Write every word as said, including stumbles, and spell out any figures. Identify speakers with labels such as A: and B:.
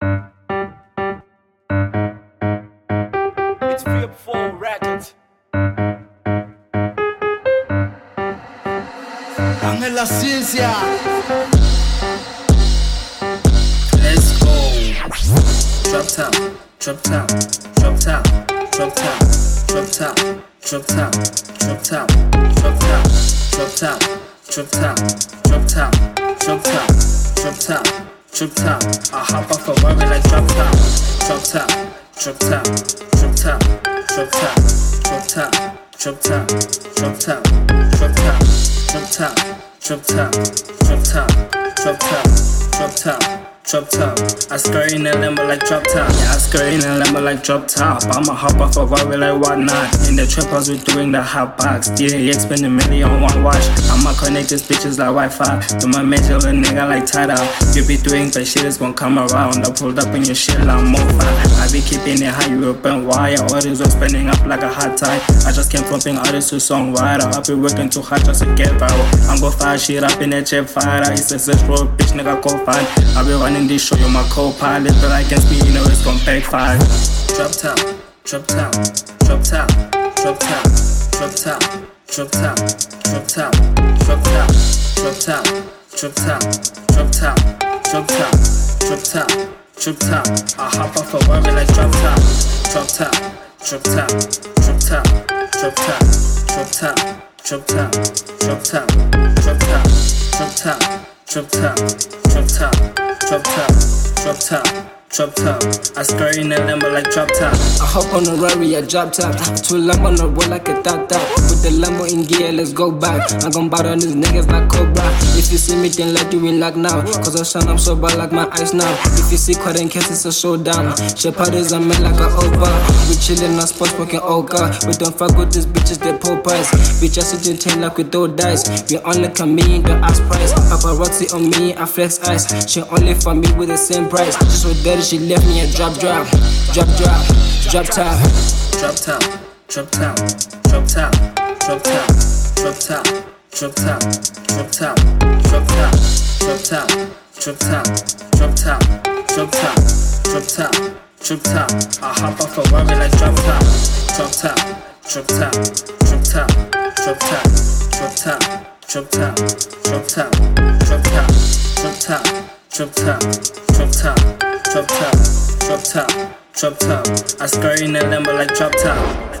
A: It's V four Records.
B: Ángel La Ciencia.
C: Let's go. Drop top, drop top, drop top, drop top, drop top, drop top, drop top, drop top, drop top, drop top, drop top, drop top, drop top, drop top. I hop off a worry like drop top, drop top, drop top, drop top, drop top, drop top, drop top, drop top, drop top, drop top, drop top, drop top, drop top, drop top. Drop top, I skirt in a Lambo like drop top. Yeah, I skirt in a Lambo like drop top. I'ma hop off a worry like whatnot. In the trap house, we doing the hot box. D A X spend a million on one watch. I'ma connect these bitches like Wi-Fi. Do my major little nigga like title. You be doing but shit is gon' come around. I pulled up in your shit like Mofa. I be keeping it high, you open wire. All these are spending up like a hot tie. I just came from being artist to songwriter. I be working too hard just to get viral. I'm gon' fire shit up in that jet fighter. It's a six road bitch nigga go fight. I be running in this show, you're my co-pilot, but against me, you know it's gon' backfire. Drop top, drop top, drop top, drop top, drop top, drop top, drop top, drop top, drop top, drop top, drop top, drop top, drop top, drop top. I hop off a worry like drop top, drop top, drop top, drop top, drop top, drop top, drop top, drop top, drop top, drop top, drop top, drop top. Drop top, drop top, drop top. I skirt in a Lambo like drop top.
D: I hop on a Rari, I drop top. Two Lambo on the road like a top top. Put the Lambo in gear, let's go back. I'm gon' bout on these niggas like Cobra. If you see me, then let you in lock now. Cause I shine, I'm sober like my ice now. If you see quite in case it's a showdown. Shit parties, I'm in like a Oprah. We chillin' on sports, smoking Oka. We don't fuck with these bitches, they Popeyes. We just sit in ten like we throw dice. We only come me in the ass price. Paparazzi on me, I flex ice. She only for me with the same price. Just with that, she left me a drop drop, drop drop, drop top,
C: drop top, drop top, drop top, drop top, drop top, drop top, drop top, drop top, drop top, drop top, drop top, drop top, drop top, drop top. I hop off a worry like drop top, drop top, drop top, drop top, drop top, drop top, drop top, drop top, drop top, drop top, drop top, drop top, drop top, drop top, drop top. I skirt in a Lambo like drop top.